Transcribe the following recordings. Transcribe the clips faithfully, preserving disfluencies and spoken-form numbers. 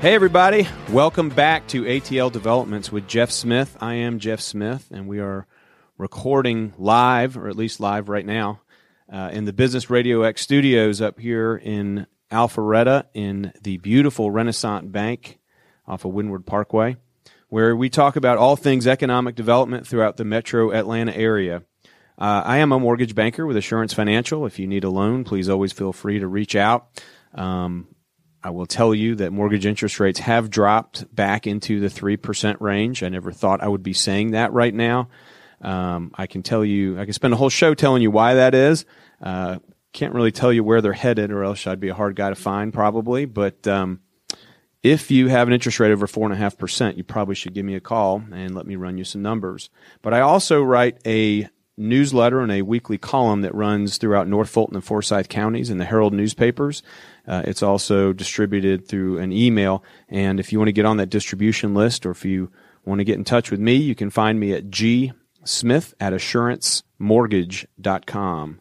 Hey, everybody. Welcome back to A T L Developments with Jeff Smith. I am Jeff Smith, and we are recording live, or at least live right now, uh, in the Business Radio X studios up here in Alpharetta in the beautiful Renaissance Bank off of Windward Parkway, where we talk about all things economic development throughout the metro Atlanta area. Uh, I am a mortgage banker with Assurance Financial. If you need a loan, please always feel free to reach out. Um, I will tell you that mortgage interest rates have dropped back into the three percent range. I never thought I would be saying that right now. Um, I can tell you, I can spend a whole show telling you why that is. Uh, can't really tell you where they're headed, or else I'd be a hard guy to find probably. But um, if you have an interest rate over four point five percent, you probably should give me a call and let me run you some numbers. But I also write a newsletter and a weekly column that runs throughout North Fulton and Forsyth counties in the Herald newspapers. Uh, it's also distributed through an email, and if you want to get on that distribution list, or if you want to get in touch with me, you can find me at g smith at assurance mortgage dot com.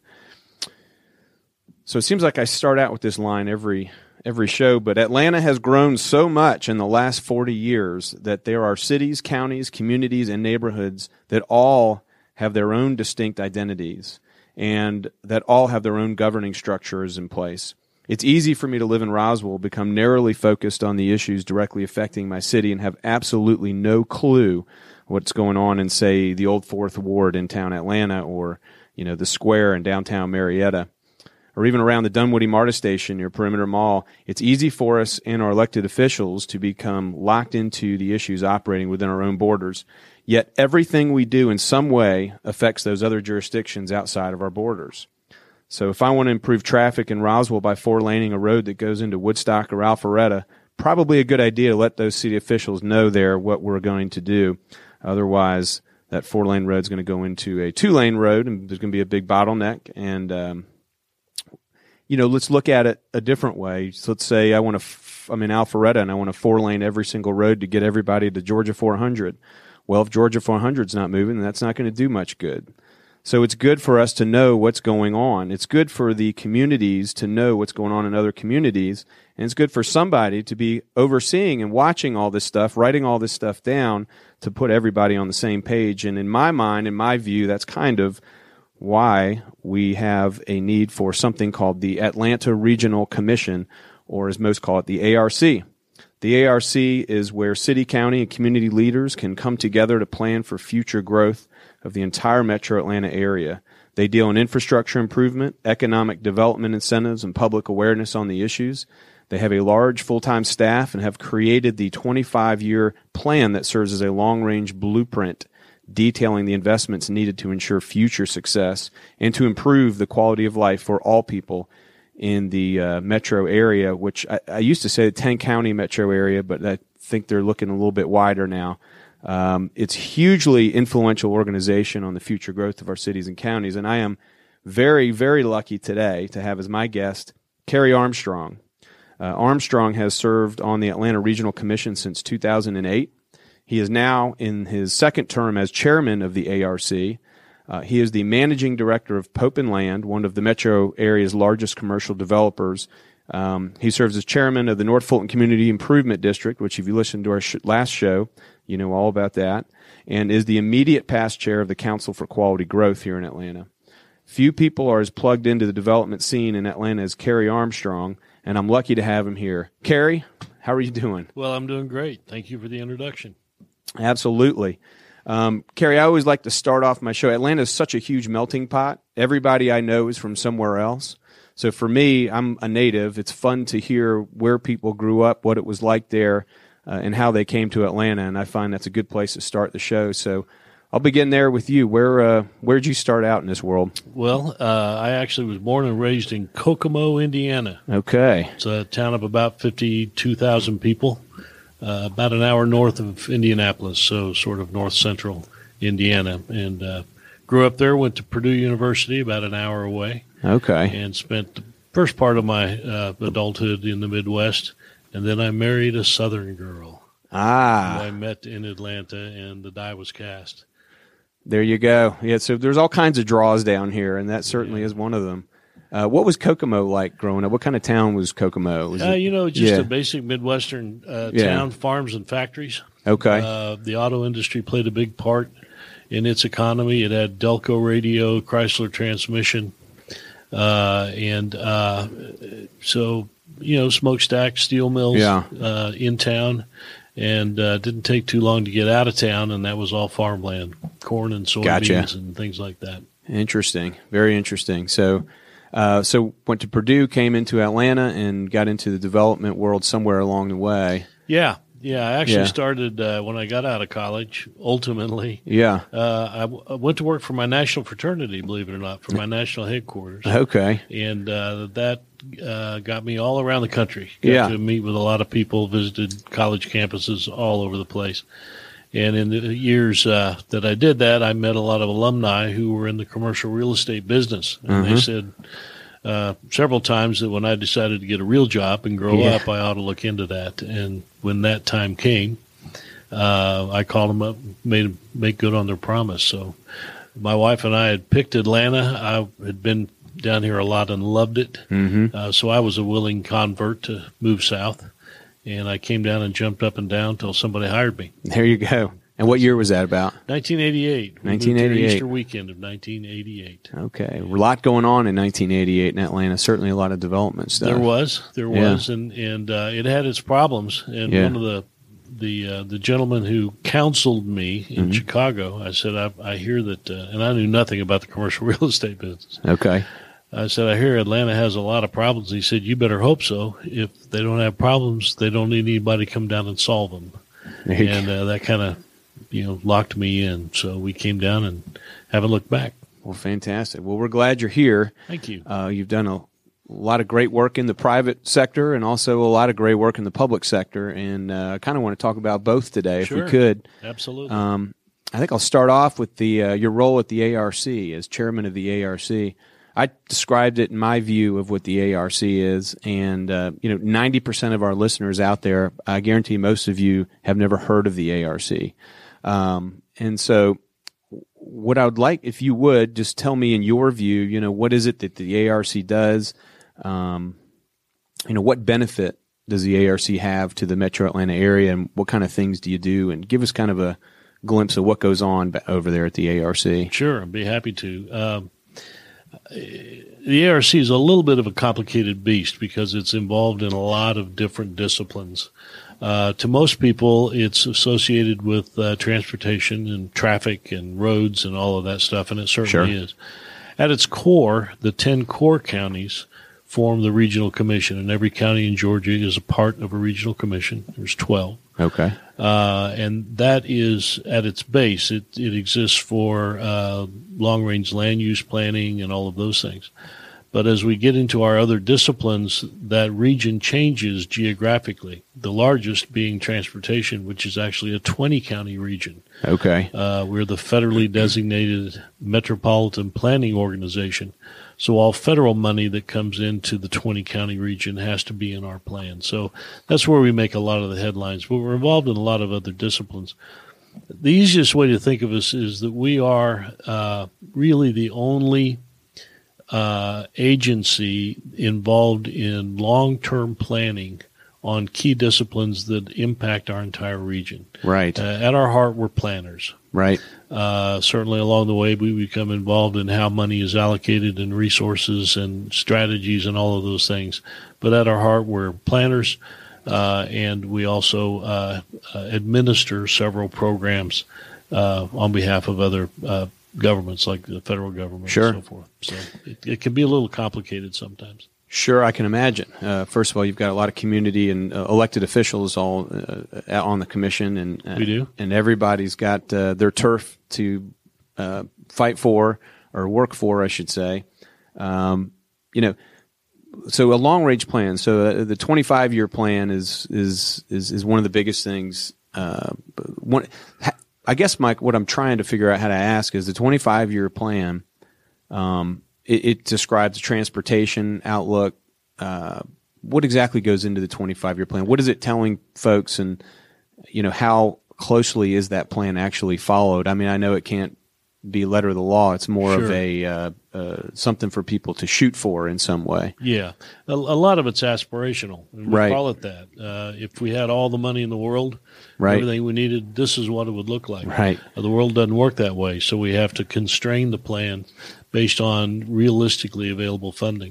So it seems like I start out with this line every every show, but Atlanta has grown so much in the last forty years that there are cities, counties, communities, and neighborhoods that all have their own distinct identities, and that all have their own governing structures in place. It's easy for me to live in Roswell, become narrowly focused on the issues directly affecting my city, and have absolutely no clue what's going on in, say, the old Fourth Ward in town Atlanta, or, you know, the square in downtown Marietta, or even around the Dunwoody MARTA station near Perimeter Mall. It's easy for us and our elected officials to become locked into the issues operating within our own borders. Yet everything we do in some way affects those other jurisdictions outside of our borders. So if I want to improve traffic in Roswell by four-laning a road that goes into Woodstock or Alpharetta, probably a good idea to let those city officials know there what we're going to do. Otherwise, that four-lane road is going to go into a two-lane road, and there's going to be a big bottleneck. And, um, you know, let's look at it a different way. So let's say I want to, f- I'm in Alpharetta, and I want to four-lane every single road to get everybody to Georgia four hundred. Well, if Georgia four hundred is not moving, then that's not going to do much good. So it's good for us to know what's going on. It's good for the communities to know what's going on in other communities. And it's good for somebody to be overseeing and watching all this stuff, writing all this stuff down to put everybody on the same page. And in my mind, in my view, that's kind of why we have a need for something called the Atlanta Regional Commission, or as most call it, the A R C. The A R C is where city, county, and community leaders can come together to plan for future growth of the entire metro Atlanta area. They deal in infrastructure improvement, economic development incentives, and public awareness on the issues. They have a large full-time staff and have created the twenty-five year plan that serves as a long-range blueprint detailing the investments needed to ensure future success and to improve the quality of life for all people in the uh, metro area, which I, I used to say the ten-county metro area, but I think they're looking a little bit wider now. Um, it's a hugely influential organization on the future growth of our cities and counties, and I am very, very lucky today to have as my guest Kerry Armstrong. Uh, Armstrong has served on the Atlanta Regional Commission since two thousand eight. He is now in his second term as chairman of the A R C. Uh, he is the managing director of Pope and Land, one of the metro area's largest commercial developers. Um, he serves as chairman of the North Fulton Community Improvement District, which if you listened to our sh- last show, you know all about that, and is the immediate past chair of the Council for Quality Growth here in Atlanta. Few people are as plugged into the development scene in Atlanta as Kerry Armstrong, and I'm lucky to have him here. Kerry, how are you doing? Well, I'm doing great. Thank you for the introduction. Absolutely. Um, Kerry, I always like to start off my show. Atlanta is such a huge melting pot. Everybody I know is from somewhere else. So for me, I'm a native. It's fun to hear where people grew up, what it was like there, uh, and how they came to Atlanta. And I find that's a good place to start the show. So I'll begin there with you. Where uh, where'd you start out in this world? Well, uh, I actually was born and raised in Kokomo, Indiana. Okay. It's a town of about fifty-two thousand people, uh, about an hour north of Indianapolis, so sort of north-central Indiana. And uh, grew up there, went to Purdue University about an hour away. Okay. And spent the first part of my uh, adulthood in the Midwest. And then I married a Southern girl. Ah. Who I met in Atlanta, and the die was cast. There you go. Yeah, so there's all kinds of draws down here, and that certainly yeah. is one of them. Uh, what was Kokomo like growing up? What kind of town was Kokomo? Was uh, it, you know, just yeah. a basic Midwestern uh, Yeah. town, farms and factories. Okay. Uh, the auto industry played a big part in its economy. It had Delco radio, Chrysler transmission, uh, and uh, so, you know, smokestack, steel mills Yeah. uh, in town. And uh, didn't take too long to get out of town, and that was all farmland, corn and soybeans Gotcha. and things like that. Interesting. Very interesting. So, uh, so went to Purdue, came into Atlanta, and got into the development world somewhere along the way. Yeah, yeah. I actually Yeah. started uh, when I got out of college. Ultimately, Yeah. uh, I, w- I went to work for my national fraternity, believe it or not, for my national headquarters, Okay. and uh, that uh, got me all around the country. Got Yeah. to meet with a lot of people, visited college campuses all over the place. And in the years uh, that I did that, I met a lot of alumni who were in the commercial real estate business. And Mhm. they said uh, several times that when I decided to get a real job and grow Yeah. up, I ought to look into that. And when that time came, uh, I called them up, made them make good on their promise. So my wife and I had picked Atlanta. I had been down here a lot and loved it. Mm-hmm. Uh, so I was a willing convert to move south. And I came down and jumped up and down until somebody hired me. There you go. And what year was that about? nineteen eighty-eight. We moved here nineteen eighty-eight. Easter weekend of nineteen eighty-eight. Okay. A lot going on in nineteen eighty-eight in Atlanta. Certainly a lot of development stuff. There was, there Yeah. was, and and uh, it had its problems. And Yeah. one of the the uh, the gentleman who counseled me in Mhm. Chicago, I said, I, I hear that, uh, and I knew nothing about the commercial real estate business. Okay. I said, I hear Atlanta has a lot of problems. He said, you better hope so. If they don't have problems, they don't need anybody to come down and solve them. There you And uh, that kind of, you know, locked me in. So we came down and haven't looked back. Well, fantastic. Well, we're glad you're here. Thank you. Uh, you've done a lot of great work in the private sector and also a lot of great work in the public sector. And uh, I kind of want to talk about both today, if Sure. we could. Absolutely. Um, I think I'll start off with the uh, your role at the A R C as chairman of the A R C. I described it in my view of what the A R C is, and uh, you know, ninety percent of our listeners out there, I guarantee most of you have never heard of the A R C. Um, and so, what I would like, if you would, just tell me in your view, you know, what is it that the A R C does? Um, you know, what benefit does the A R C have to the Metro Atlanta area, and what kind of things do you do? And give us kind of a glimpse of what goes on over there at the A R C. Sure, I'd be happy to. Um, the A R C is a little bit of a complicated beast because it's involved in a lot of different disciplines. Uh, to most people, it's associated with uh, transportation and traffic and roads and all of that stuff, and it certainly Sure. is. At its core, the ten core counties form the regional commission, and every county in Georgia is a part of a regional commission. There's twelve. Okay. Uh, and that is at its base. It, it exists for uh, long-range land use planning and all of those things. But as we get into our other disciplines, that region changes geographically, the largest being transportation, which is actually a twenty-county region. Okay. Uh, we're the federally designated metropolitan planning organization. So all federal money that comes into the twenty-county region has to be in our plan. So that's where we make a lot of the headlines. But we're involved in a lot of other disciplines. The easiest way to think of us is that we are uh, really the only uh, agency involved in long-term planning on key disciplines that impact our entire region. Right. Uh, at our heart, we're planners. Right. Uh, certainly along the way, we become involved in how money is allocated and resources and strategies and all of those things. But at our heart, we're planners, uh, and we also uh, uh, administer several programs uh, on behalf of other uh, governments, like the federal government Sure. and so forth. So it, it can be a little complicated sometimes. Sure, I can imagine. Uh, first of all, you've got a lot of community and uh, elected officials all uh, on the commission, and uh, We do. and everybody's got uh, their turf to uh, fight for or work for, I should say. Um, you know, so a long range plan. So uh, the twenty-five year plan is is is is one of the biggest things. Uh, one, I guess, Mike, what I'm trying to figure out how to ask is the twenty-five year plan. Um, It, it describes the transportation outlook. Uh, what exactly goes into the twenty-five year plan? What is it telling folks, and you know, how closely is that plan actually followed? I mean, I know it can't be letter of the law. It's more Sure. of a uh, uh, something for people to shoot for in some way. Yeah, a, a lot of it's aspirational. And we Right. call it that. Uh, if we had all the money in the world, Right. everything we needed, this is what it would look like. Right. Uh, the world doesn't work that way, so we have to constrain the plan based on realistically available funding.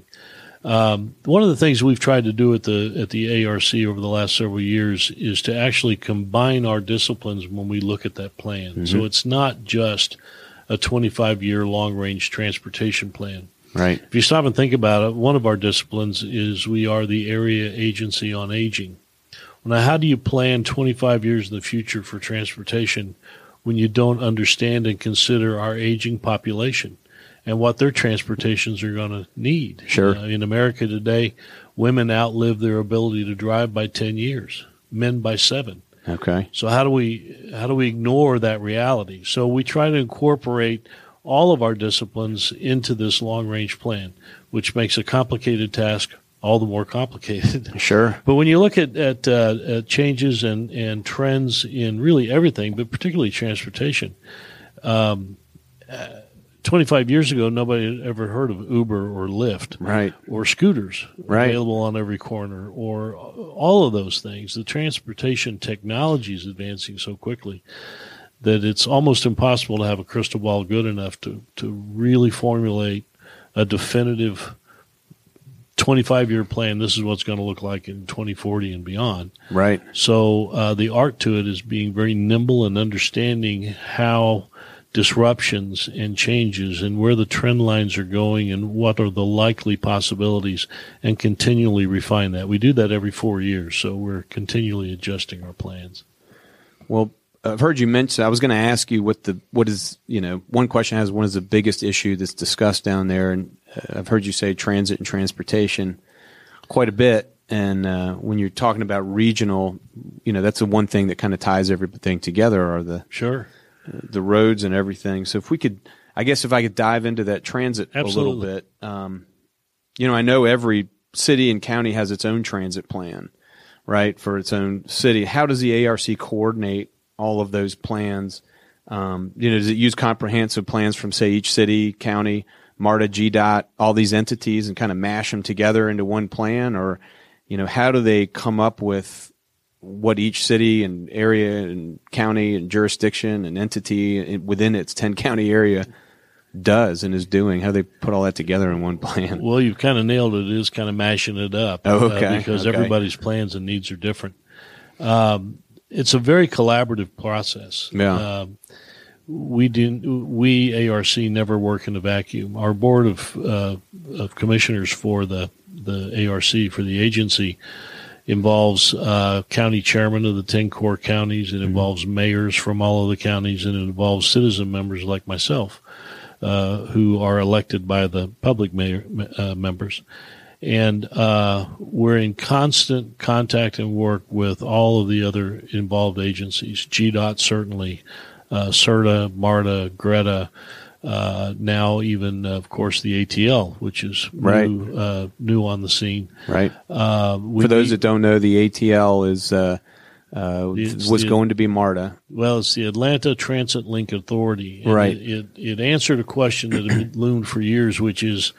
Um, one of the things we've tried to do at the at the A R C over the last several years is to actually combine our disciplines when we look at that plan. Mm-hmm. So it's not just a twenty-five year long-range transportation plan. Right. If you stop and think about it, one of our disciplines is we are the Area Agency on Aging. Now, how do you plan twenty-five years in the future for transportation when you don't understand and consider our aging population and what their transportations are going to need? Sure. Uh, in America today, women outlive their ability to drive by ten years, men by seven. Okay. So how do we how do we ignore that reality? So we try to incorporate all of our disciplines into this long-range plan, which makes a complicated task all the more complicated. Sure. But when you look at, at, uh, at changes and, and trends in really everything, but particularly transportation, um, uh, twenty-five years ago, nobody had ever heard of Uber or Lyft. Right. Or scooters Right. available on every corner, or all of those things. The transportation technology is advancing so quickly that it's almost impossible to have a crystal ball good enough to, to really formulate a definitive twenty-five year plan. This is what's going to look like in twenty forty and beyond. Right. So uh, the art to it is being very nimble and understanding how disruptions and changes and where the trend lines are going and what are the likely possibilities, and continually refine that. We do that every four years, so we're continually adjusting our plans. Well, I've heard you mention, I was going to ask you what the, what is, you know, one question has, what is the biggest issue that's discussed down there? And uh, I've heard you say transit and transportation quite a bit. And uh, when you're talking about regional, you know, that's the one thing that kind of ties everything together are the, Sure. the roads and everything. So if we could, I guess if I could dive into that transit Absolutely. a little bit, um, you know, I know every city and county has its own transit plan, right, for its own city. How does the A R C coordinate all of those plans? Um, you know, does it use comprehensive plans from, say, each city, county, MARTA, G DOT, all these entities, and kind of mash them together into one plan? Or, you know, how do they come up with what each city and area and county and jurisdiction and entity within its ten county area does and is doing? How do they put all that together in one plan? Well, you've kind of nailed it. It is kind of mashing it up. Oh, okay. Uh, because okay. everybody's plans and needs are different. Um, it's a very collaborative process. Yeah. Um, we do. We A R C never work in a vacuum. Our board of uh, of commissioners for the the A R C for the agency involves uh, county chairmen of the ten core counties. It Mm-hmm. involves mayors from all of the counties, and it involves citizen members like myself, uh, who are elected by the public mayor, uh, members. And uh, we're in constant contact and work with all of the other involved agencies, G DOT certainly, uh, CERTA, MARTA, Greta, uh, now even, uh, of course, the A T L, which is Right. new, uh, new on the scene. Right. Uh, we For those meet- that don't know, the A T L is uh, uh, It's was the- going to be MARTA. Well, it's the Atlanta Transit Link Authority. And Right. It, it, it answered a question that had loomed for years, which is,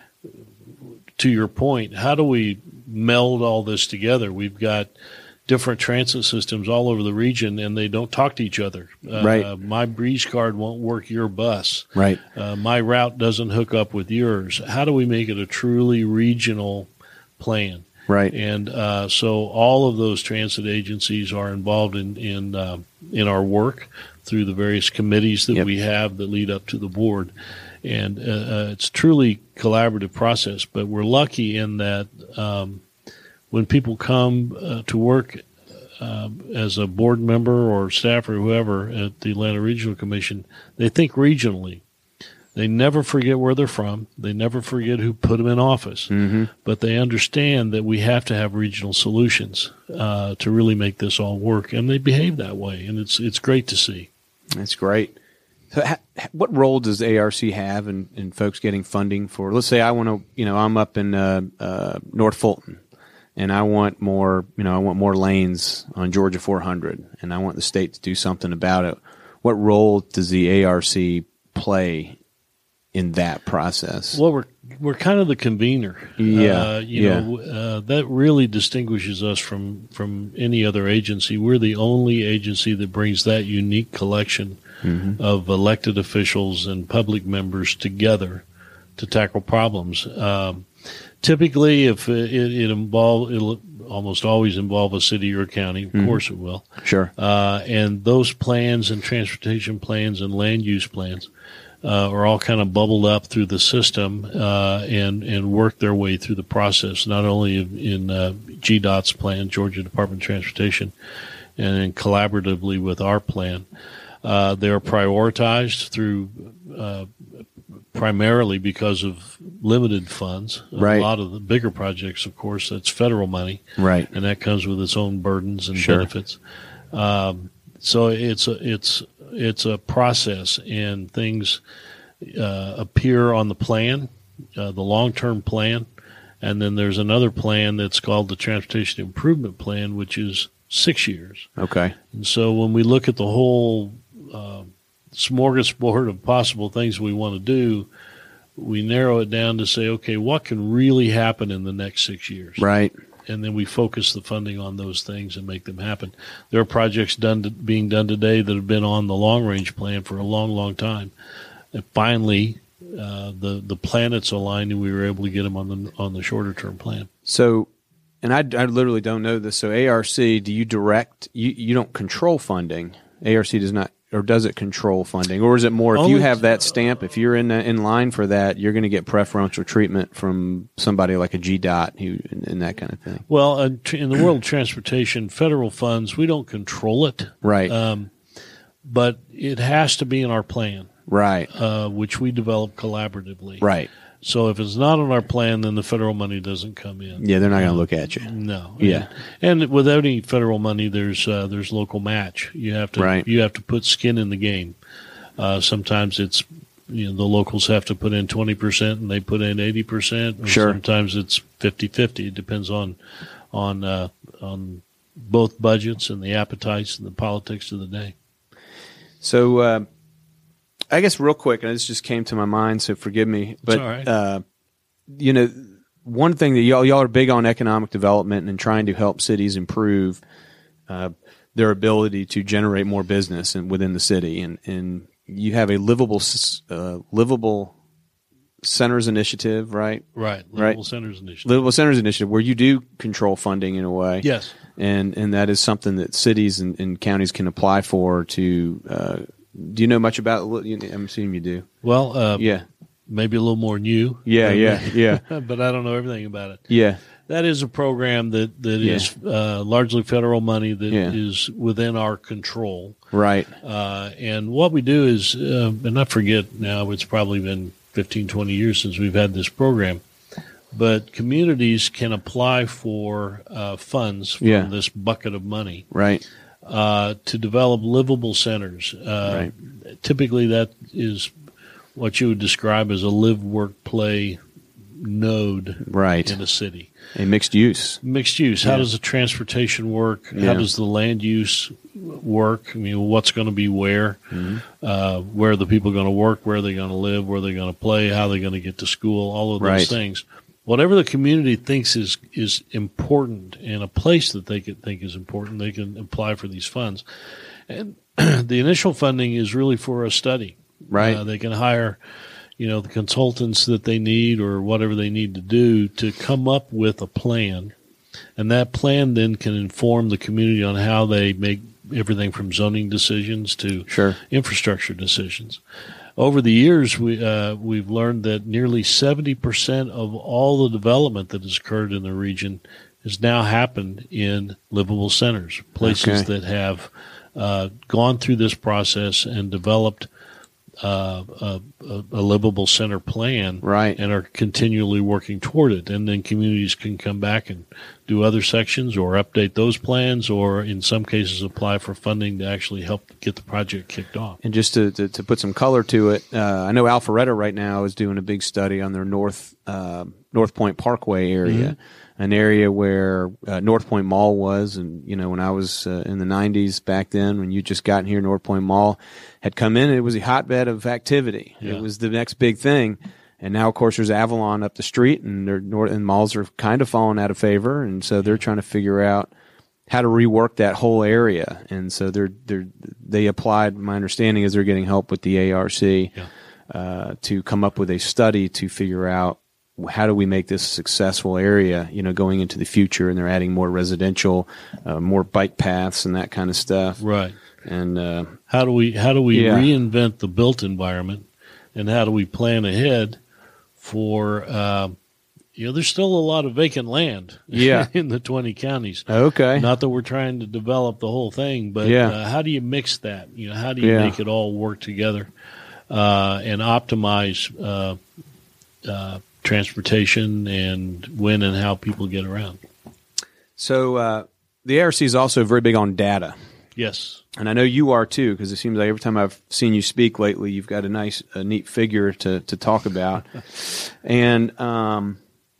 to your point, how do we meld all this together? We've got different transit systems all over the region, and they don't talk to each other. Uh, Right. My Breeze card won't work your bus. Right. Uh, my route doesn't hook up with yours. How do we make it a truly regional plan? Right. And uh, so all of those transit agencies are involved in in, uh, in our work through the various committees that Yep. we have that lead up to the board. And uh, uh, it's truly collaborative process. But we're lucky in that um, when people come uh, to work uh, as a board member or staff or whoever at the Atlanta Regional Commission, they think regionally. They never forget where they're from. They never forget who put them in office. Mm-hmm. But they understand that we have to have regional solutions uh, to really make this all work, and they behave that way, and it's it's great to see. That's great. So, ha- what role does A R C have in, in folks getting funding for? Let's say I want to, you know, I'm up in uh, uh, North Fulton, and I want more, you know, I want more lanes on Georgia four hundred, and I want the state to do something about it. What role does the A R C play in that process? Well, we're we're kind of the convener. Yeah, uh, you yeah. know, uh, that really distinguishes us from from any other agency. We're the only agency that brings that unique collection mm-hmm. of elected officials and public members together to tackle problems. Um, typically, if it, it involve, it'll almost always involve a city or a county. Of mm-hmm. course, it will. Sure. Uh, and those plans and transportation plans and land use plans Uh, are all kind of bubbled up through the system uh, and and work their way through the process, not only in, in uh, G DOT's plan, Georgia Department of Transportation, and then collaboratively with our plan. Uh, they are prioritized through uh, primarily because of limited funds. Right. A lot of the bigger projects, of course, that's federal money, right, and that comes with its own burdens and sure. benefits. Um, so it's a, it's It's a process, and things uh, appear on the plan, uh, the long-term plan, and then there's another plan that's called the Transportation Improvement Plan, which is six years. Okay. And so when we look at the whole uh, smorgasbord of possible things we want to do, we narrow it down to say, okay, what can really happen in the next six years? Right. And then we focus the funding on those things and make them happen. There are projects done to, being done today that have been on the long-range plan for a long, long time. And finally, uh, the the planets aligned, and we were able to get them on the on the shorter-term plan. So, and I, I literally don't know this. So, A R C, do you direct? You you don't control funding. A R C does not. Or does it control funding, or is it more if Only you have that stamp, if you're in in line for that, you're going to get preferential treatment from somebody like a G DOT who and that kind of thing? Well, uh, in the world of transportation, federal funds, we don't control it, right? Um, but it has to be in our plan, right? Uh, which we develop collaboratively, right? So if it's not on our plan, then the federal money doesn't come in. Yeah, they're not going to look at you. No. Yeah. And, and without any federal money, there's uh, there's local match. You have to right. you have to put skin in the game. Uh, sometimes it's you know the locals have to put in twenty percent and they put in eighty percent. Sure. Sometimes it's fifty-fifty. It depends on on uh, on both budgets and the appetites and the politics of the day. So. Uh, I guess real quick, and this just came to my mind, so forgive me. But, all right. uh, you know, one thing that y'all, y'all are big on economic development and trying to help cities improve uh, their ability to generate more business and within the city. And, and you have a livable uh, livable centers initiative, right? Right. Livable right? Centers Initiative. Livable Centers Initiative, where you do control funding in a way. Yes. And, and that is something that cities and, and counties can apply for to uh, – do you know much about it? I'm assuming you do. Well, uh, yeah, maybe a little more than you. Yeah, yeah, yeah. But I don't know everything about it. Yeah, that is a program that that yeah. is uh, largely federal money that yeah. is within our control. Right. Uh, and what we do is, uh, and I forget now, it's probably been fifteen, twenty years since we've had this program. But communities can apply for uh, funds from yeah. this bucket of money. Right. Uh, to develop livable centers. Uh, right. Typically, that is what you would describe as a live, work, play node right. in a city. A mixed use. Mixed use. Yeah. How does the transportation work? Yeah. How does the land use work? I mean, what's going to be where? Mm-hmm. Uh, where are the people going to work? Where are they going to live? Where are they going to play? How are they going to get to school? All of those right. things. Whatever the community thinks is is important and a place that they could think is important, they can apply for these funds. And the initial funding is really for a study. Right. Uh, they can hire, you know, the consultants that they need or whatever they need to do to come up with a plan. And that plan then can inform the community on how they make everything from zoning decisions to sure. infrastructure decisions. Over the years, we, uh, we've learned that nearly seventy percent of all the development that has occurred in the region has now happened in livable centers, places okay. that have uh, gone through this process and developed uh, a, a livable center plan right. and are continually working toward it. And then communities can come back and do other sections or update those plans or in some cases apply for funding to actually help get the project kicked off. And just to, to, to put some color to it, uh, I know Alpharetta right now is doing a big study on their North uh, North Point Parkway area. an area where uh, North Point Mall was. And, you know, when I was uh, in the nineties back then, when you just got here, North Point Mall had come in, and it was a hotbed of activity. Yeah. It was the next big thing. And now, of course, there's Avalon up the street, and their north and malls are kind of falling out of favor. And so they're trying to figure out how to rework that whole area. And so they're, they're, they applied, my understanding is they're getting help with the A R C yeah. uh, to come up with a study to figure out how do we make this a successful area, you know, going into the future. And they're adding more residential, uh, more bike paths and that kind of stuff. Right. And uh, how do we, how do we yeah. reinvent the built environment, and how do we plan ahead for, uh, you know, there's still a lot of vacant land yeah. in the twenty counties. Okay. Not that we're trying to develop the whole thing, but yeah. uh, how do you mix that? You know, how do you yeah. make it all work together uh, and optimize uh, uh, transportation and when and how people get around? So uh, the A R C is also very big on data. Yes. And I know you are too, because it seems like every time I've seen you speak lately, you've got a nice, a neat figure to, to talk about. and, um,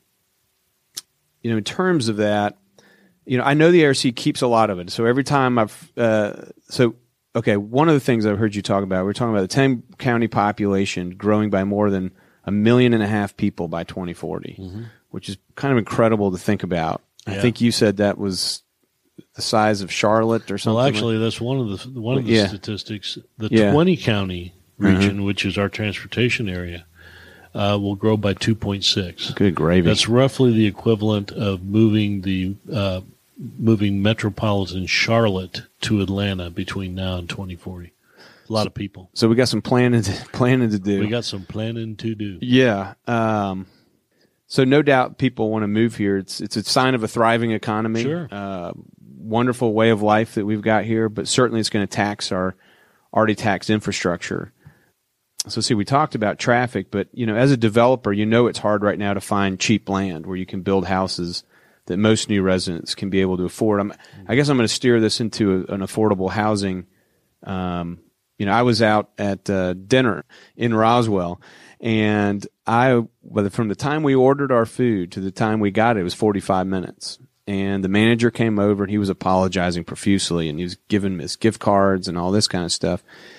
you know, in terms of that, you know, I know the A R C keeps a lot of it. So every time I've, uh, so, okay, one of the things I've heard you talk about, we're talking about the ten county population growing by more than a million and a half people by twenty forty, mm-hmm. which is kind of incredible to think about. Yeah. I think you said that was the size of Charlotte or something. Well, actually, like? that's one of the one of the yeah. statistics. The yeah. twenty county region, mm-hmm. which is our transportation area, uh, will grow by two point six. Good gravy. That's roughly the equivalent of moving the uh, moving metropolitan Charlotte to Atlanta between now and twenty forty. A lot so, of people. So we got some planning to, planning to do. We got some planning to do. Yeah. Um, so no doubt people want to move here. It's it's a sign of a thriving economy. Sure. Uh, wonderful way of life that we've got here, but certainly it's going to tax our already taxed infrastructure. So see, we talked about traffic, but you know, as a developer, you know it's hard right now to find cheap land where you can build houses that most new residents can be able to afford. I'm, I guess I'm going to steer this into a, an affordable housing. Um, you know, I was out at uh, dinner in Roswell, and I, from the time we ordered our food to the time we got it, it was forty-five minutes. And the manager came over, and he was apologizing profusely, and he was giving us gift cards and all this kind of stuff.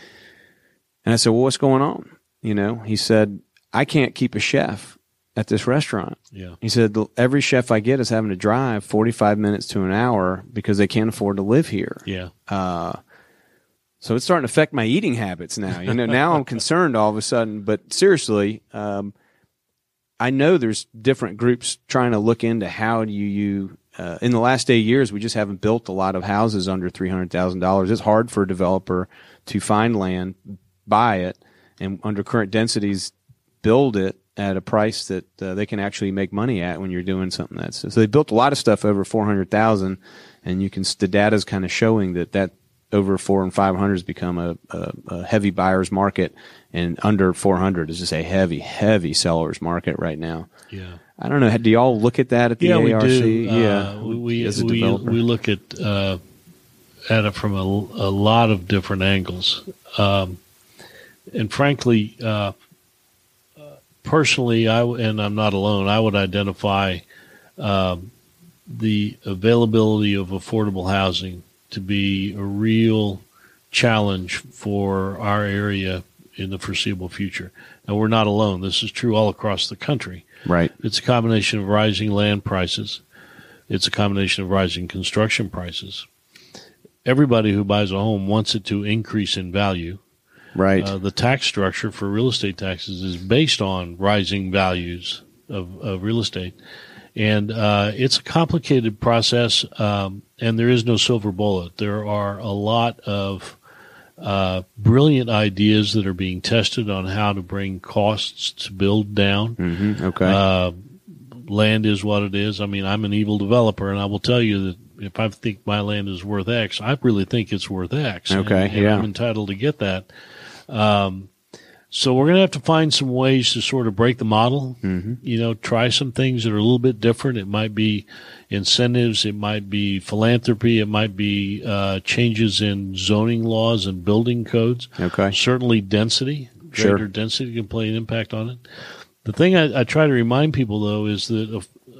And I said, well, what's going on? You know, he said, I can't keep a chef at this restaurant. Yeah. He said, every chef I get is having to drive forty-five minutes to an hour because they can't afford to live here. Yeah. Uh, so it's starting to affect my eating habits now. You know, now I'm concerned all of a sudden. But seriously, um, I know there's different groups trying to look into how do you, you uh, in the last eight years, we just haven't built a lot of houses under three hundred thousand dollars. It's hard for a developer to find land, buy it, and under current densities, build it at a price that uh, they can actually make money at when you're doing something that's so. They built a lot of stuff over four hundred thousand, and you can the data's kind of showing that that over four and five hundred has become a, a, a heavy buyer's market, and under four hundred is just a heavy, heavy seller's market right now. Yeah, I don't know. Do y'all look at that at the yeah, A R C? We do. Yeah, uh, we as a we, developer, we look at uh, at it from a, a lot of different angles, um, and frankly. Uh, Personally, I and I'm not alone. I would identify um, the availability of affordable housing to be a real challenge for our area in the foreseeable future. Now, we're not alone. This is true all across the country. Right. It's a combination of rising land prices. It's a combination of rising construction prices. Everybody who buys a home wants it to increase in value. Right. Uh, the tax structure for real estate taxes is based on rising values of, of real estate. And uh, it's a complicated process, um, and there is no silver bullet. There are a lot of uh, brilliant ideas that are being tested on how to bring costs to build down. Mm-hmm. Okay. Uh, land is what it is. I mean, I'm an evil developer, and I will tell you that if I think my land is worth X, I really think it's worth X. Okay, and, and yeah. I'm entitled to get that. Um, so we're going to have to find some ways to sort of break the model, mm-hmm. you know, try some things that are a little bit different. It might be incentives. It might be philanthropy. It might be uh, changes in zoning laws and building codes. Okay. Certainly density. Sure. Greater density can play an impact on it. The thing I, I try to remind people, though, is that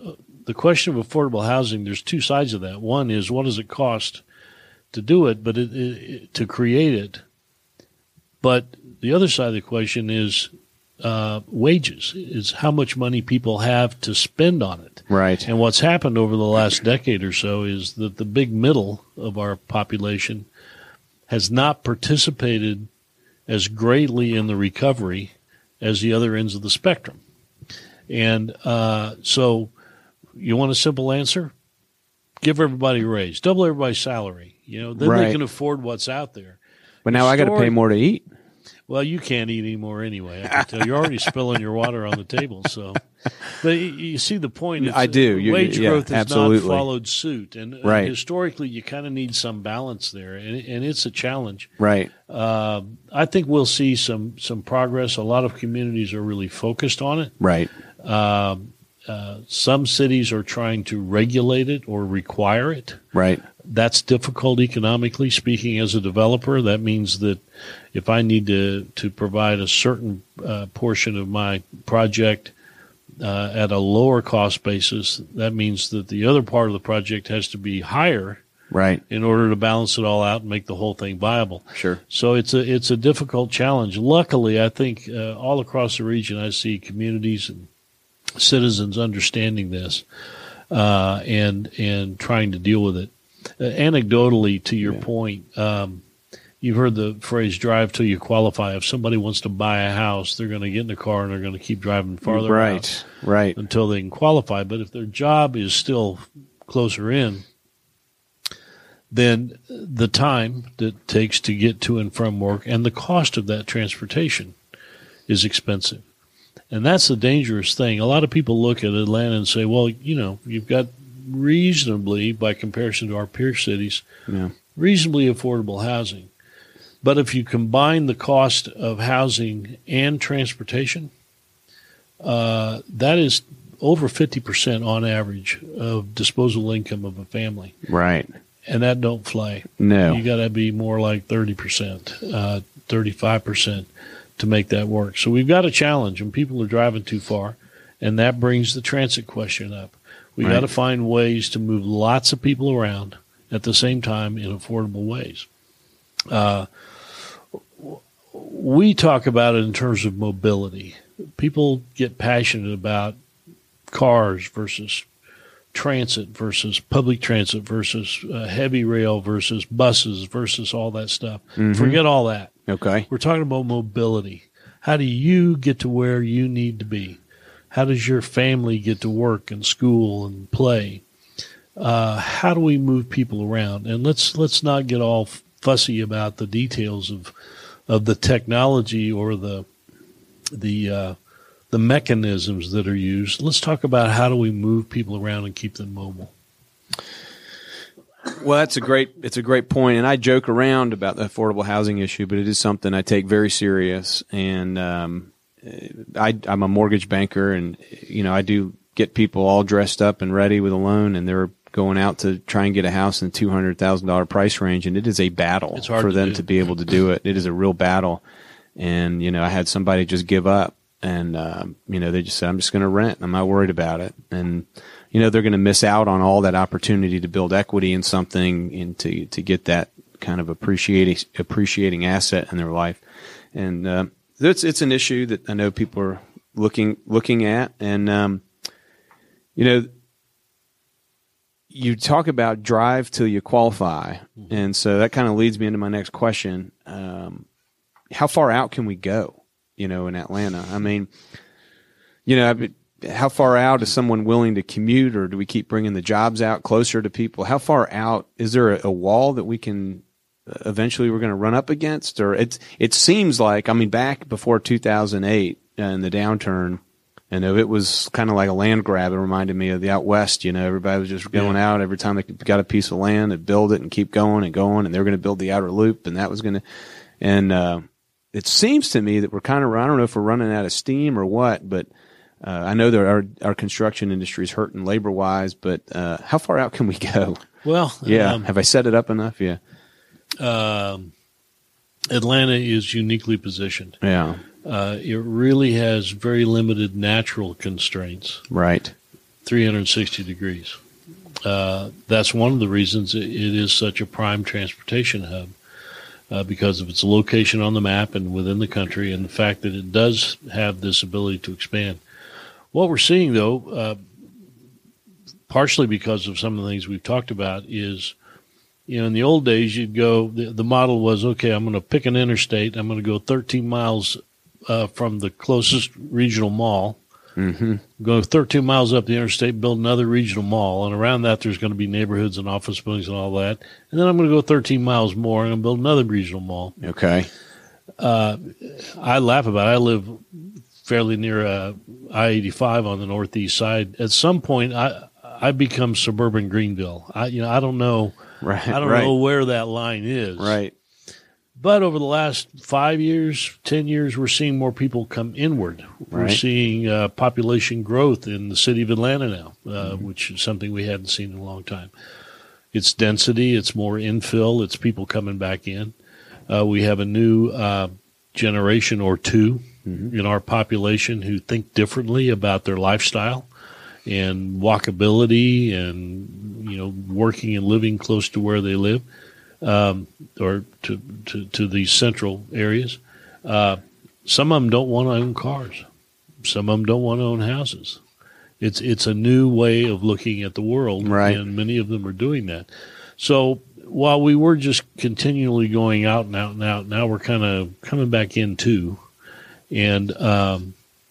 the question of affordable housing, there's two sides of that. One is, what does it cost to do it, but it, it, to create it? But the other side of the question is uh, wages, is how much money people have to spend on it. Right. And what's happened over the last decade or so is that the big middle of our population has not participated as greatly in the recovery as the other ends of the spectrum. And uh, so you want a simple answer? Give everybody a raise. Double everybody's salary. You know, then Right. they can afford what's out there. But now I got to pay more to eat. Well, you can't eat anymore anyway. I can tell. You're already spilling your water on the table. So, but you, you see the point. It's, I do. You, wage yeah, growth has absolutely. not followed suit, and, Right. and historically, you kind of need some balance there, and, and it's a challenge. Right. Uh, I think we'll see some some progress. A lot of communities are really focused on it. Right. Um, uh, some cities are trying to regulate it or require it. Right. That's difficult economically speaking. As a developer, that means that if I need to, to provide a certain uh, portion of my project uh, at a lower cost basis, that means that the other part of the project has to be higher Right. in order to balance it all out and make the whole thing viable. Sure. So it's a it's a difficult challenge. Luckily, I think uh, all across the region, I see communities and citizens understanding this uh, and and trying to deal with it. Uh, anecdotally, to your Yeah. point, um, you've heard the phrase "drive till you qualify." If somebody wants to buy a house, they're going to get in the car and they're going to keep driving farther Right. out Right. until they can qualify. But if their job is still closer in, then the time that it takes to get to and from work and the cost of that transportation is expensive. And that's the dangerous thing. A lot of people look at Atlanta and say, well, you know, you've got reasonably, by comparison to our peer cities, Yeah. reasonably affordable housing. But if you combine the cost of housing and transportation, uh, that is over fifty percent on average of disposable income of a family. Right. And that don't fly. No. You got to be more like thirty percent, uh, thirty-five percent to make that work. So we've got a challenge, and people are driving too far, and that brings the transit question up. We Right. got to find ways to move lots of people around at the same time in affordable ways. Uh, we talk about it in terms of mobility. People get passionate about cars versus transit versus public transit versus uh, heavy rail versus buses versus all that stuff. Mm-hmm. Forget all that. Okay. We're talking about mobility. How do you get to where you need to be? How does your family get to work and school and play? Uh, how do we move people around? And let's let's not get all fussy about the details of of the technology or the the uh, the mechanisms that are used. Let's talk about how do we move people around and keep them mobile. Well, that's a great it's a great point, and I joke around about the affordable housing issue, but it is something I take very serious. And um, I, I'm a mortgage banker, and you know I do get people all dressed up and ready with a loan, and they're going out to try and get a house in the two hundred thousand dollar price range, and it is a battle It's hard for to them do. to be able to do it. It is a real battle, and you know I had somebody just give up, and um, you know they just said I'm just going to rent. I'm not worried about it, and you know they're going to miss out on all that opportunity to build equity in something and to to get that kind of appreciating appreciating asset in their life, and uh, it's it's an issue that I know people are looking looking at, and um, you know. You talk about drive till you qualify, and so that kind of leads me into my next question. Um, how far out can we go, you know, in Atlanta? I mean, you know, I mean, how far out is someone willing to commute, or do we keep bringing the jobs out closer to people? How far out is there a, a wall that we can uh, eventually we're going to run up against? Or it's it seems like, I mean, back before two thousand eight and the downturn, you know, it was kind of like a land grab. It reminded me of the out west. You know, everybody was just going Yeah. out every time they got a piece of land and build it and keep going and going, and they were going to build the outer loop, and that was going to. And uh, it seems to me that we're kind of, I don't know if we're running out of steam or what, but uh, I know that our our construction industry is hurting labor wise. But uh, how far out can we go? Well, Yeah, um, have I set it up enough? Yeah, um, Atlanta is uniquely positioned. yeah, Uh, it really has very limited natural constraints. right, three hundred sixty degrees. Uh, that's one of the reasons it, it is such a prime transportation hub, uh, because of its location on the map and within the country, and the fact that it does have this ability to expand. What we're seeing, though, uh, partially because of some of the things we've talked about, is, you know, in the old days, you'd go, the, the model was, okay, I'm going to pick an interstate, I'm going to go thirteen miles uh, from the closest regional mall, mm-hmm. go thirteen miles up the interstate, build another regional mall, and around that there's going to be neighborhoods and office buildings and all that. And then I'm going to go thirteen miles more and build another regional mall. Okay. Uh, I laugh about it. I live fairly near uh, I eighty-five on the northeast side. At some point, I I become suburban Greenville. I you know I don't know right, I don't right. know where that line is. Right. But over the last five years, ten years, we're seeing more people come inward. We're Right. seeing uh, population growth in the city of Atlanta now, uh, Mm-hmm. which is something we hadn't seen in a long time. It's density. It's more infill. It's people coming back in. Uh, we have a new uh, generation or two Mm-hmm. in our population who think differently about their lifestyle and walkability and, you know, working and living close to where they live. Um, or to, to, to these central areas. Uh, some of them don't want to own cars. Some of them don't want to own houses. It's it's a new way of looking at the world, Right. and many of them are doing that. So while we were just continually going out and out and out, now we're kind of coming back in too. And um,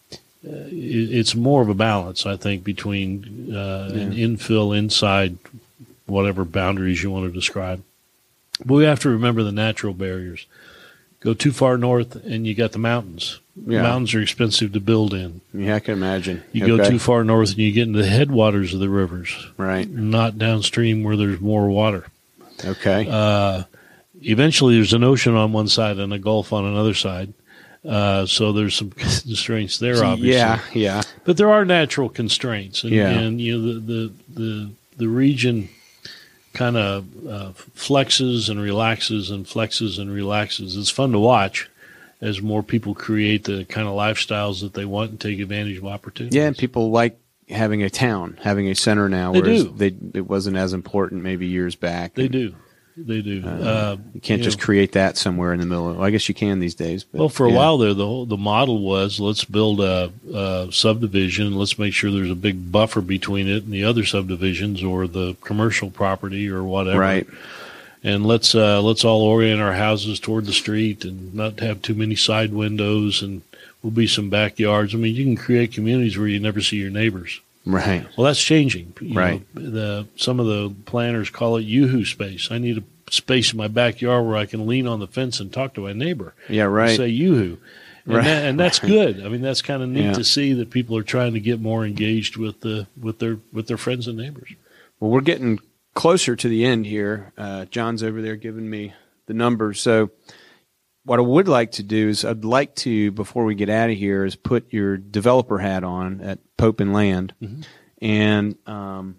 it, it's more of a balance, I think, between uh, Yeah. an infill inside whatever boundaries you want to describe. But we have to remember the natural barriers. Go too far north, and you got the mountains. Yeah. Mountains are expensive to build in. Yeah, I can imagine. You Okay. go too far north, and you get into the headwaters of the rivers, Right. not downstream where there's more water. Okay. Uh, eventually, there's an ocean on one side and a gulf on another side. Uh, so there's some constraints there, obviously. Yeah, yeah. But there are natural constraints, and, Yeah. and you know the the the, the region kind of uh, flexes and relaxes and flexes and relaxes. It's fun to watch as more people create the kind of lifestyles that they want and take advantage of opportunities. Yeah, and people like having a town, having a center now, They whereas do. They, it wasn't as important maybe years back. They do. They do. Uh, Uh, you can't you just know, create that somewhere in the middle. Of, well, I guess you can these days. But, Well, for a yeah. while there, the whole, the model was let's build a, a subdivision. Let's make sure there's a big buffer between it and the other subdivisions or the commercial property or whatever. Right. And let's uh, let's all orient our houses toward the street and not have too many side windows, and will be some backyards. I mean, you can create communities where you never see your neighbors. Right. Well, that's changing. You Right. know, the some of the planners call it yoo-hoo space. I need a space in my backyard where I can lean on the fence and talk to my neighbor. Yeah, right. Say yoo-hoo. And, Right. that, and that's good. I mean, that's kind of neat Yeah. to see that people are trying to get more engaged with the with their with their friends and neighbors. Well, we're getting closer to the end here. Uh, John's over there giving me the numbers. So what I would like to do is I'd like to, before we get out of here, is put your developer hat on at Pope and Land. Mm-hmm. And, um,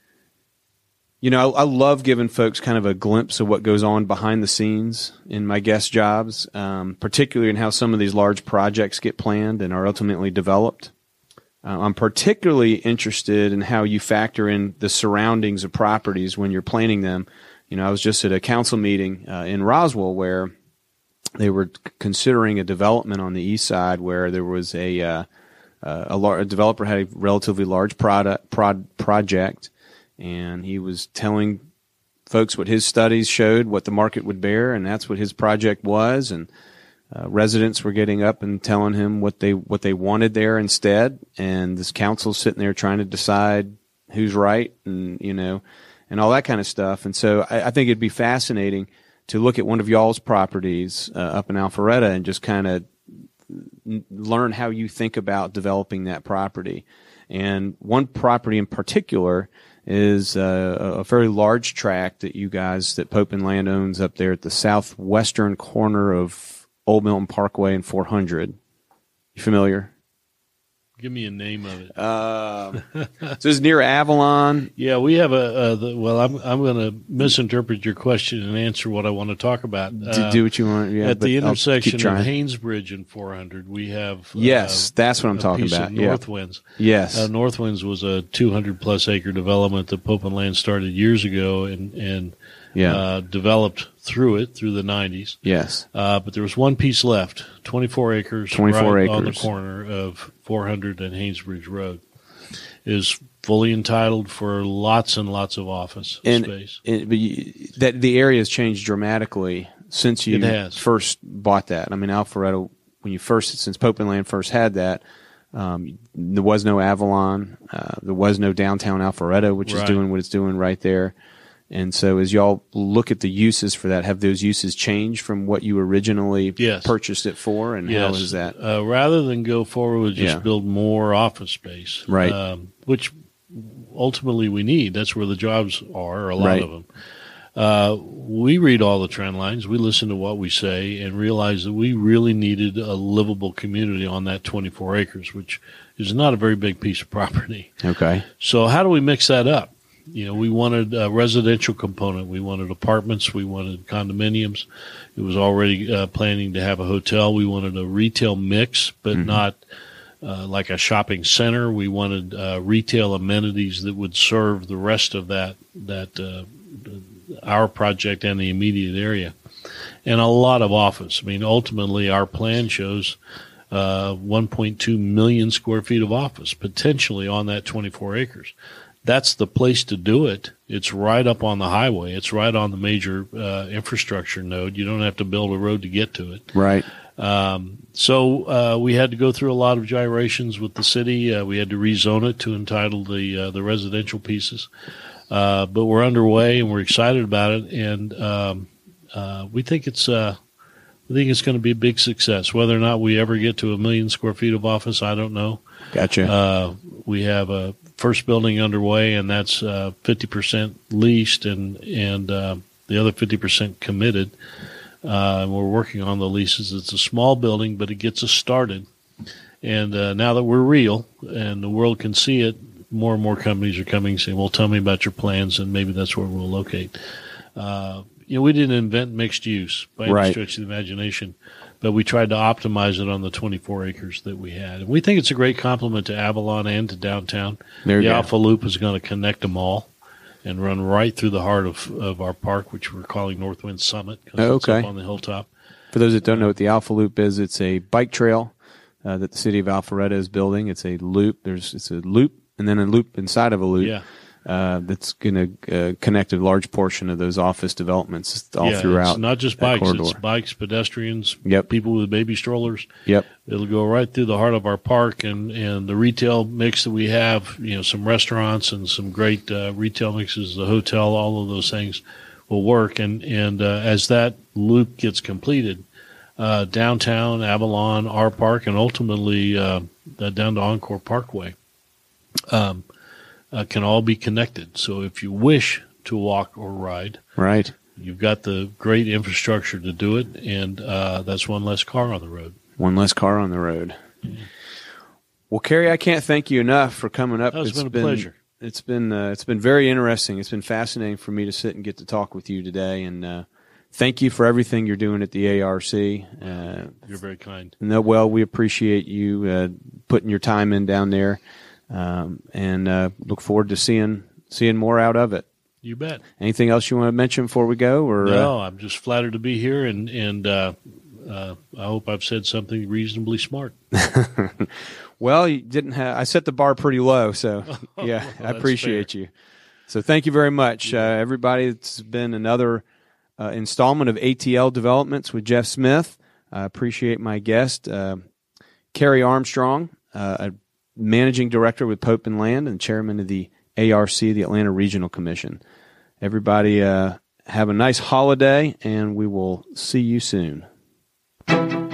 you know, I, I love giving folks kind of a glimpse of what goes on behind the scenes in my guest jobs, um, particularly in how some of these large projects get planned and are ultimately developed. Uh, I'm particularly interested in how you factor in the surroundings of properties when you're planning them. You know, I was just at a council meeting uh, in Roswell where they were c- considering a development on the east side where there was a uh, uh, a, lar- a developer had a relatively large product prod- project, and he was telling folks what his studies showed, what the market would bear, and that's what his project was, and Uh, residents were getting up and telling him what they what they wanted there instead, and this council's sitting there trying to decide who's right, and you know, and all that kind of stuff. And so I, I think it'd be fascinating to look at one of y'all's properties uh, up in Alpharetta and just kind of n- learn how you think about developing that property. And one property in particular is uh, a fairly large tract that you guys, that Pope and Land owns up there at the southwestern corner of Old Milton Parkway and four hundred. You familiar? Give me a name of it. Uh, so it's near Avalon. Yeah, we have a. Uh, the, well, I'm I'm going to misinterpret your question and answer what I want to talk about. Uh, do what you want. Yeah, at the intersection of trying. Haynesbridge and four hundred, we have. Yes, uh, that's what I'm talking about. Yeah. Northwinds. Yes, uh, Northwinds was a two hundred plus acre development that Pope and Land started years ago and and yeah. uh, developed through it through the nineties. Yes, uh, but there was one piece left, twenty-four acres, twenty-four right acres on the corner of four hundred and Haynesbridge Road. Is fully entitled for lots and lots of office and, space. And, but you, that the area has changed dramatically since you It has. first bought that. I mean, Alpharetta, when you first, since Pope and Land first had that, um, there was no Avalon. Uh, there was no downtown Alpharetta, which Right. is doing what it's doing right there. And so as y'all look at the uses for that, have those uses changed from what you originally Yes. purchased it for? And Yes. how is that? Uh, rather than go forward with just Yeah. build more office space, Right. um, which ultimately we need. That's where the jobs are, a lot Right. of them. Uh, we read all the trend lines, we listen to what we say, and realize that we really needed a livable community on that twenty-four acres, which is not a very big piece of property. Okay. So how do we mix that up? You know, we wanted a residential component. We wanted apartments. We wanted condominiums. It was already uh, planning to have a hotel. We wanted a retail mix, but Mhm. not uh, like a shopping center. We wanted uh, retail amenities that would serve the rest of that that uh, our project and the immediate area, and a lot of office. I mean, ultimately, our plan shows uh, one point two million square feet of office potentially on that twenty-four acres. That's the place to do it. It's right up on the highway. It's right on the major uh, infrastructure node. You don't have to build a road to get to it. Right. Um, so uh, we had to go through a lot of gyrations with the city. Uh, we had to rezone it to entitle the uh, the residential pieces. Uh, but we're underway and we're excited about it, and um, uh, we think it's uh, we think it's going to be a big success. Whether or not we ever get to a million square feet of office, I don't know. Gotcha. Uh, we have a first building underway, and that's uh, fifty percent leased, and and uh, the other fifty percent committed. Uh, and we're working on the leases. It's a small building, but it gets us started. And uh, now that we're real and the world can see it, more and more companies are coming saying, well, tell me about your plans, and maybe that's where we'll locate. Uh, you know, we didn't invent mixed use by any Right. stretch of the imagination, but we tried to optimize it on the twenty-four acres that we had. And we think it's a great complement to Avalon and to downtown. There you the go. Alpha Loop is going to connect them all and run right through the heart of, of our park, which we're calling Northwind Summit, because Oh, it's okay. up on the hilltop. For those that don't know what the Alpha Loop is, it's a bike trail uh, that the city of Alpharetta is building. It's a loop. There's it's a loop and then a loop inside of a loop. Yeah. Uh, that's going to uh, connect a large portion of those office developments all yeah, throughout. It's not just that bikes. It's corridor. bikes, pedestrians, Yep. people with baby strollers. Yep. It'll go right through the heart of our park, and, and the retail mix that we have, you know, some restaurants and some great uh, retail mixes, the hotel, all of those things will work. And, and uh, as that loop gets completed, uh, downtown, Avalon, our park, and ultimately uh, down to Encore Parkway um, uh, can all be connected. So if you wish to walk or ride, Right. you've got the great infrastructure to do it, and uh, that's one less car on the road. One less car on the road. Well, Kerry, I can't thank you enough for coming up. Oh, it's been a pleasure. It's been uh, it's been very interesting. It's been fascinating for me to sit and get to talk with you today. And uh, thank you for everything you're doing at the A R C. Uh, You're very kind. no, well, we appreciate you uh, putting your time in down there, um, and uh, look forward to seeing seeing more out of it. You bet. Anything else you want to mention before we go? Or No, I'm just flattered to be here, and and uh, uh, I hope I've said something reasonably smart. uh, well, you didn't have. I set the bar pretty low, so yeah, I That's appreciate you. So thank you very much, uh, everybody. It's been another uh, installment of A T L Developments with Jeff Smith. I appreciate my guest, uh, Kerry Armstrong, uh, a managing director with Pope and Land and chairman of the A R C, the Atlanta Regional Commission. Everybody uh, have a nice holiday, and we will see you soon.